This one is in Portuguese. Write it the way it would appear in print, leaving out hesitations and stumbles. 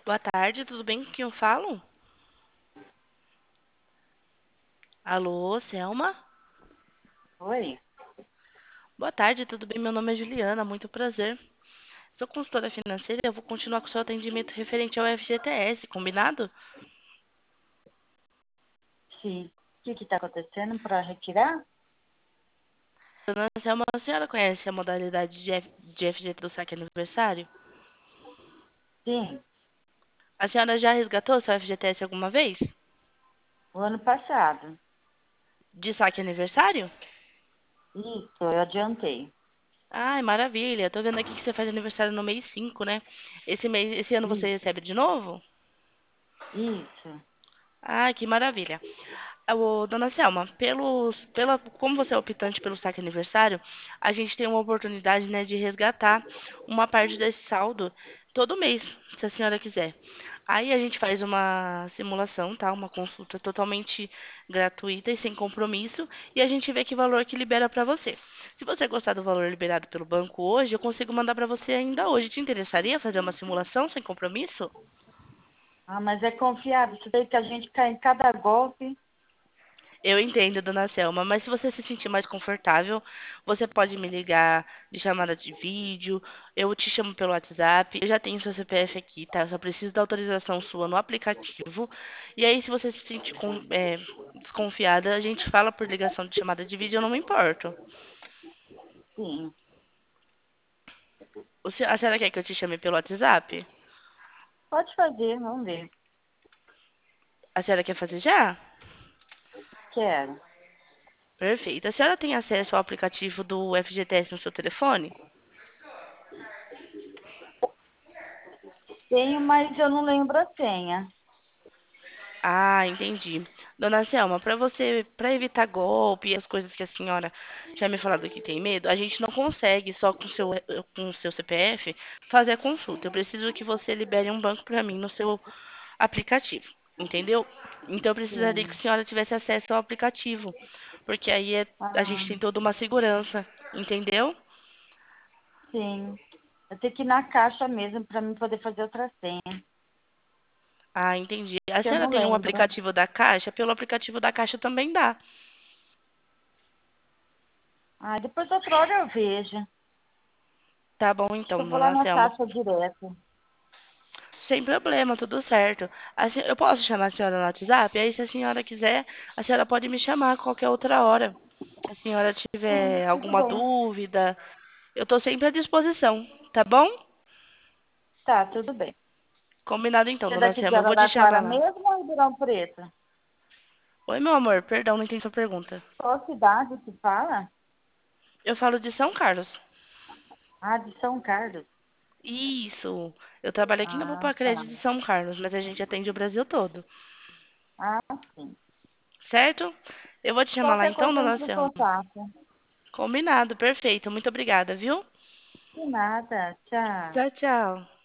Boa tarde, tudo bem com quem eu falo? Alô, Selma? Oi? Boa tarde, tudo bem? Meu nome é Juliana, muito prazer. Sou consultora financeira e eu vou continuar com o seu atendimento referente ao FGTS, combinado? Sim. O que está acontecendo para retirar? Dona Selma, a senhora conhece a modalidade de FGTS do saque aniversário? Sim, A senhora já resgatou seu FGTS alguma vez? o ano passado. De saque aniversário? Isso, eu adiantei. Ai, maravilha. Tô vendo aqui que você faz aniversário no mês 5, né? Esse ano você Isso, recebe de novo? isso. Ai, que maravilha. Dona Selma, como você é optante pelo saque aniversário, a gente tem uma oportunidade, né, de resgatar uma parte desse saldo todo mês, se a senhora quiser. Aí a gente faz uma simulação, tá? Uma consulta totalmente gratuita e sem compromisso, e a gente vê que valor que libera para você. Se você gostar do valor liberado pelo banco hoje, eu consigo mandar para você ainda hoje. Te interessaria fazer uma simulação sem compromisso? Ah, mas é confiável. Isso daí que a gente cai em cada golpe. Eu entendo, dona Selma, mas se você se sentir mais confortável, você pode me ligar de chamada de vídeo, eu te chamo pelo WhatsApp, eu já tenho seu CPF aqui, tá? Eu só preciso da autorização sua no aplicativo. E aí, se você se sentir desconfiada, a gente fala por ligação de chamada de vídeo, eu não me importo. Sim. A senhora quer que eu te chame pelo WhatsApp? Pode fazer, vamos ver. A senhora quer fazer já? Quero. Perfeito. A senhora tem acesso ao aplicativo do FGTS no seu telefone? Tenho, mas eu não lembro a senha. Ah, entendi. Dona Selma, para evitar golpe e as coisas que a senhora tinha me falado que tem medo, a gente não consegue só com o seu CPF fazer a consulta. Eu preciso que você libere um banco para mim no seu aplicativo, entendeu? Então eu precisaria que Sim. a senhora tivesse acesso ao aplicativo, porque aí a gente Ah, tem toda uma segurança, entendeu? sim. Eu tenho que ir na caixa mesmo para mim poder fazer outra senha. Ah, entendi. A Que eu senhora não tem um lembro. aplicativo da Caixa? Pelo aplicativo da Caixa também dá. Ah, depois outra hora eu vejo. Tá bom Acho que eu então, vou lá dona na Selma. caixa direto. Sem problema, tudo certo. Eu posso chamar a senhora no WhatsApp? Aí, se a senhora quiser, a senhora pode me chamar a qualquer outra hora. Se a senhora Sim, tiver tudo alguma bem. dúvida, eu estou sempre à disposição, tá bom? Tá, tudo bem. Combinado então, Você é dona daqui de Selma. Eu vou te chamar Araraquara lá. mesmo ou Ribeirão Preto? Oi, meu amor, perdão, não entendi sua pergunta. Qual cidade que fala? Eu falo de São Carlos. Ah, de São Carlos. Isso. Eu trabalho aqui na Ah, Bupacred tá. de São Carlos, mas a gente atende o Brasil todo. Ah, sim. Certo? Eu vou te chamar lá Qualquer então, coisa dona entre em Selma. contato. Combinado, perfeito. Muito obrigada, viu? De nada. Tchau. Tchau, tchau.